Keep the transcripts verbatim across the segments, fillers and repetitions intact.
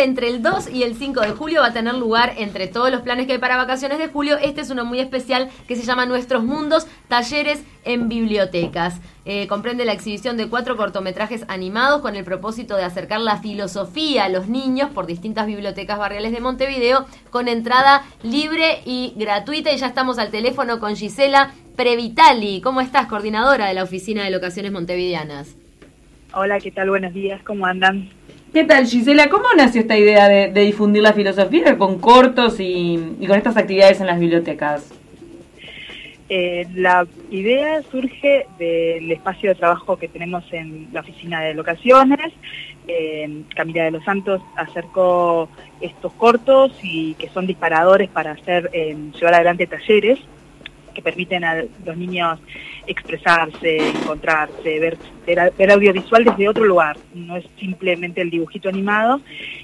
entre el dos y el cinco de julio. Va a tener lugar entre todos los planes que hay para vacaciones de julio. Este es uno muy especial que se llama Nuestros Mundos, talleres en bibliotecas. Eh, comprende la exhibición de cuatro cortometrajes animados con el propósito de acercar la filosofía a los niños por distintas bibliotecas barriales de Montevideo, con entrada libre y gratuita. Y ya estamos al teléfono con Gisela Previtali. ¿Cómo estás, coordinadora de la Oficina de Locaciones Montevideanas? Hola, ¿qué tal? Buenos días, ¿cómo andan? ¿Qué tal, Gisela? ¿Cómo nació esta idea de, de difundir la filosofía con cortos y, y con estas actividades en las bibliotecas? Eh, la idea surge del espacio de trabajo que tenemos en la Oficina de Locaciones. Eh, Camila de los Santos acercó estos cortos y que son disparadores para hacer eh, llevar adelante talleres que permiten a los niños expresarse, encontrarse, ver, ver, ver audiovisual desde otro lugar. No es simplemente el dibujito animado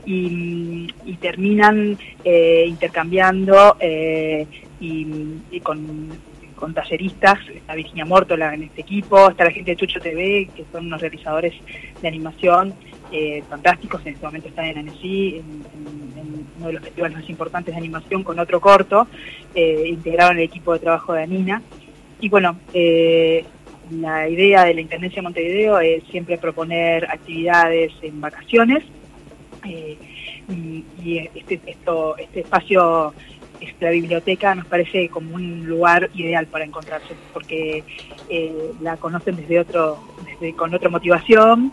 y, y terminan eh, intercambiando eh, y, y con, con talleristas. Está Virginia Mórtola en este equipo, está la gente de Chucho T V, que son unos realizadores de animación eh, fantásticos. En este momento están en Annecy, en, en, en uno de los festivales más importantes de animación, con otro corto, eh, integrado en el equipo de trabajo de Anina. Y bueno, eh, la idea de la Intendencia de Montevideo es siempre proponer actividades en vacaciones, eh, y, y este, esto, este espacio, esta biblioteca, nos parece como un lugar ideal para encontrarse, porque eh, la conocen desde otro, desde, con otra motivación,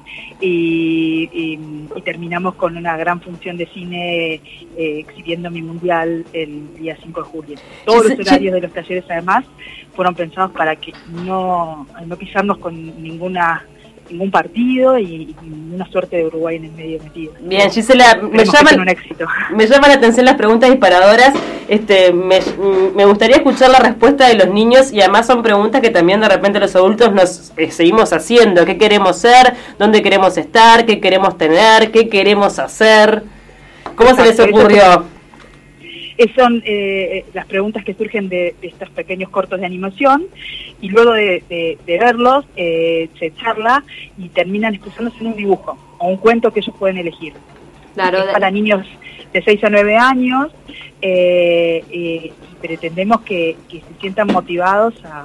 y, y, y terminamos con una gran función de cine eh, exhibiendo Mi Mundial el día cinco de julio. Todos los horarios de los talleres, además, fueron pensados para que no, no pisarnos con ninguna ningún partido y, y una suerte de Uruguay en el medio metido. Bien, Gisela, me llaman, un éxito. me llaman la atención las preguntas disparadoras. Este, me, me gustaría escuchar la respuesta de los niños, y además son preguntas que también de repente los adultos nos eh, seguimos haciendo. ¿Qué queremos ser? ¿Dónde queremos estar? ¿Qué queremos tener? ¿Qué queremos hacer? ¿Cómo se les ocurrió? Son eh, las preguntas que surgen de, de estos pequeños cortos de animación, y luego de, de, de verlos eh, se charla y terminan expresándose en un dibujo o un cuento que ellos pueden elegir. Claro, es para niños de seis a nueve años, eh, eh, y pretendemos que, que se sientan motivados a,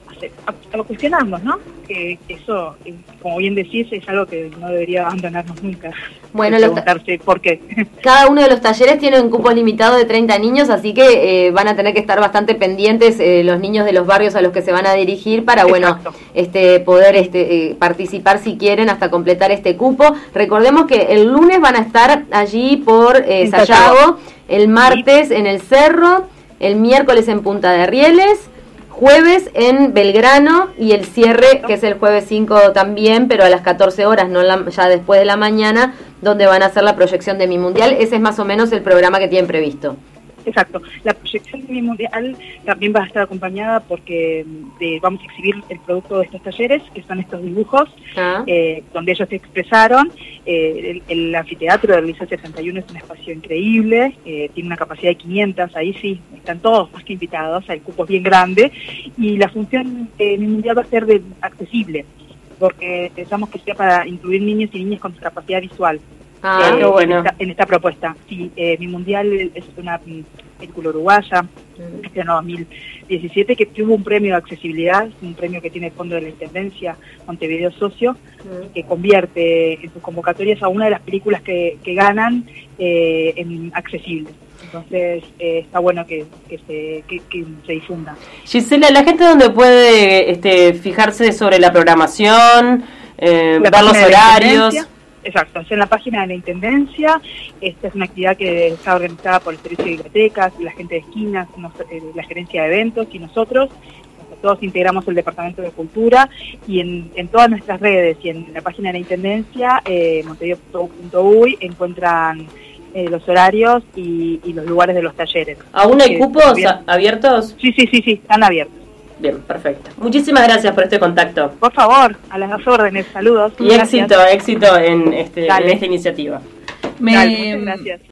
a, a cuestionarnos, ¿no? Que, que eso, como bien decís, es algo que no debería abandonarnos nunca. Bueno, preguntarse los por qué. Cada uno de los talleres tiene un cupo limitado de treinta niños, así que eh, van a tener que estar bastante pendientes eh, los niños de los barrios a los que se van a dirigir para, bueno, este, poder este, eh, participar si quieren hasta completar este cupo. Recordemos que el lunes van a estar allí por eh, Sayago, el martes sí. en el Cerro, el miércoles en Punta de Rieles, jueves en Belgrano, y el cierre, que es el jueves cinco también, pero a las catorce horas, no la, ya después de la mañana, donde van a hacer la proyección de Mi Mundial. Ese es más o menos el programa que tienen previsto. Exacto. La proyección de Mi Mundial también va a estar acompañada porque de, vamos a exhibir el producto de estos talleres, que son estos dibujos, ah. eh, donde ellos se expresaron. Eh, el, el anfiteatro del Liceo setenta y uno es un espacio increíble, eh, tiene una capacidad de quinientas, ahí sí, están todos más que invitados, el cupo es bien grande, y la función de Mi Mundial va a ser de, accesible, porque pensamos que sea para incluir niños y niñas con discapacidad visual. Ah, eh, qué bueno. En esta, en esta propuesta. Sí, eh, Mi Mundial es una película uruguaya, mm. este año dos mil diecisiete, que tuvo un premio de accesibilidad, un premio que tiene el Fondo de la Intendencia Montevideo Socio, mm. que convierte en sus convocatorias a una de las películas que, que ganan eh, en accesible. Entonces eh, está bueno que, que, se, que, que se difunda. Gisela, ¿la gente dónde puede este, fijarse sobre la programación, eh, ver los horarios? Exacto, es en la página de la Intendencia. Esta es una actividad que está organizada por el Servicio de Bibliotecas, la gente de esquinas, nos, eh, la Gerencia de Eventos y nosotros. Todos integramos el Departamento de Cultura, y en, en todas nuestras redes y en la página de la Intendencia, eh, montevideo punto uy, encuentran eh, los horarios y, y los lugares de los talleres. ¿Aún hay cupos abiertos? abiertos? Sí, sí, sí, sí, están abiertos. Bien, perfecto. Muchísimas gracias por este contacto. Por favor, a las órdenes, saludos. Y gracias. éxito, éxito en, este, en esta iniciativa. Me... Dale, muchas gracias.